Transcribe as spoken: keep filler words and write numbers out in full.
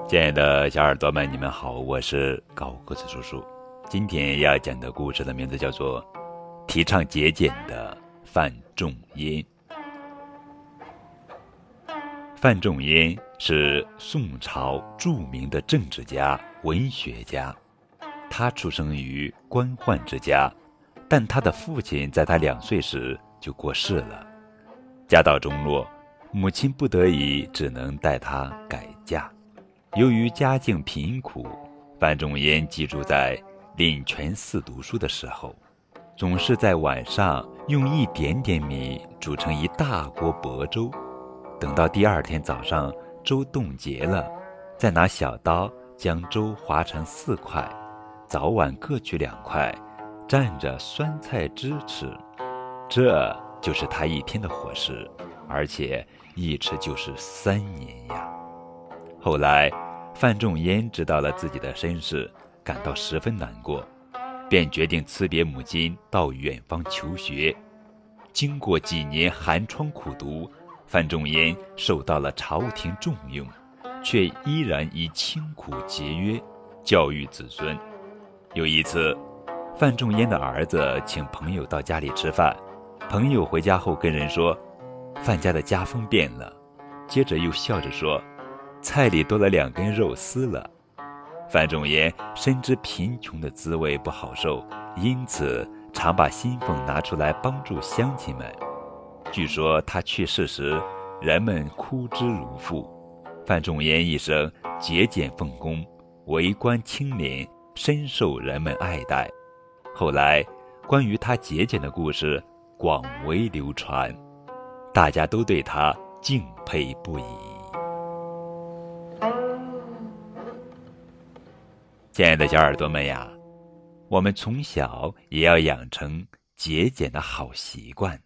亲爱的小耳朵们，你们好，我是高个子叔叔。今天要讲的故事的名字叫做《提倡节俭的范仲淹》。范仲淹是宋朝著名的政治家、文学家。他出生于官宦之家，但他的父亲在他两岁时就过世了。家道中落，母亲不得已只能带他改嫁。由于家境贫苦，范仲淹寄住在灵泉寺读书的时候，总是在晚上用一点点米煮成一大锅薄粥，等到第二天早上粥冻结了，再拿小刀将粥划成四块，早晚各取两块，蘸着酸菜汁吃。这就是他一天的伙食，而且一吃就是三年呀。后来范仲淹知道了自己的身世，感到十分难过，便决定辞别母亲到远方求学。经过几年寒窗苦读，范仲淹受到了朝廷重用，却依然以清苦节约教育子孙。有一次，范仲淹的儿子请朋友到家里吃饭，朋友回家后跟人说，范家的家风变了，接着又笑着说，菜里多了两根肉丝了。范仲淹深知贫穷的滋味不好受，因此常把薪俸拿出来帮助乡亲们。据说他去世时，人们哭之如父。范仲淹一生节俭奉公，为官清廉，深受人们爱戴。后来关于他节俭的故事广为流传，大家都对他敬佩不已。亲爱的小耳朵们呀，我们从小也要养成节俭的好习惯。